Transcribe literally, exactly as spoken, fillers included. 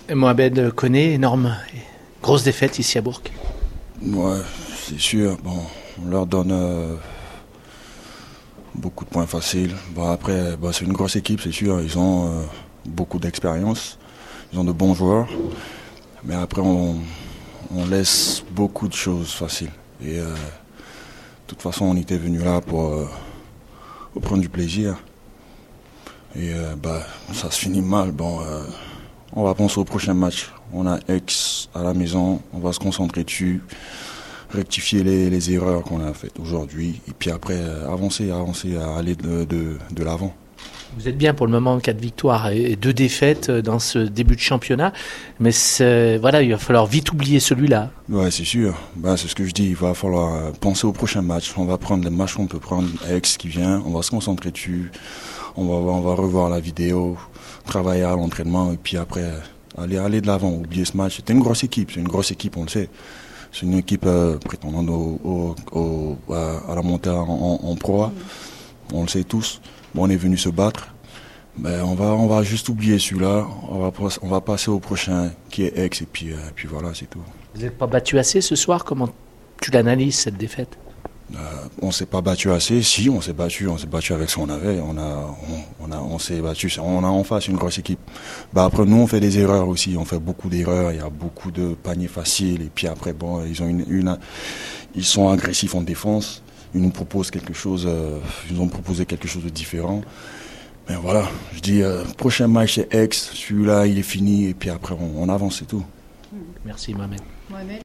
Et Mohamed Koné, énorme, grosse défaite ici à Bourg. Ouais, c'est sûr. Bon, on leur donne euh, beaucoup de points faciles. Bon, après, bah, c'est une grosse équipe, c'est sûr. Ils ont euh, beaucoup d'expérience. Ils ont de bons joueurs. Mais après, on, on laisse beaucoup de choses faciles. Et euh, de toute façon, on était venu là pour, euh, pour prendre du plaisir. Et euh, bah, ça se finit mal. Bon, euh, on va penser au prochain match. On a Aix à la maison. On va se concentrer dessus, rectifier les, les erreurs qu'on a faites aujourd'hui. Et puis après, euh, avancer, avancer, à aller de, de, de l'avant. Vous êtes bien pour le moment, quatre victoires et deux défaites dans ce début de championnat. Mais c'est, voilà, il va falloir vite oublier celui-là. Ouais, c'est sûr. Ben, c'est ce que je dis. Il va falloir penser au prochain match. On va prendre les matchs qu'on peut prendre. Aix qui vient. On va se concentrer dessus. On va, on va revoir la vidéo, travailler à l'entraînement et puis après aller, aller de l'avant, oublier ce match. C'était une grosse équipe, c'est une grosse équipe, on le sait. C'est une équipe euh, prétendante au, au, au, à la montée en, en, en proie, on le sait tous. Bon, on est venu se battre, mais on va, on va juste oublier celui-là, on va, on va passer au prochain qui est Aix et puis, euh, puis voilà, c'est tout. Vous n'êtes pas battu assez ce soir, comment tu l'analyses cette défaite? Euh, on s'est pas battu assez, si on s'est battu, on s'est battu avec ce qu'on avait, on a, on, on a, on s'est battu, on a en face une grosse équipe. Bah après nous on fait des erreurs aussi, on fait beaucoup d'erreurs, il y a beaucoup de paniers faciles et puis après bon ils ont une, une ils sont agressifs en défense, ils nous proposent quelque chose, euh, ils nous ont proposé quelque chose de différent. Mais voilà, je dis euh, prochain match c'est Aix, celui-là il est fini et puis après on, on avance c'est tout. Merci Mohamed. Mohamed.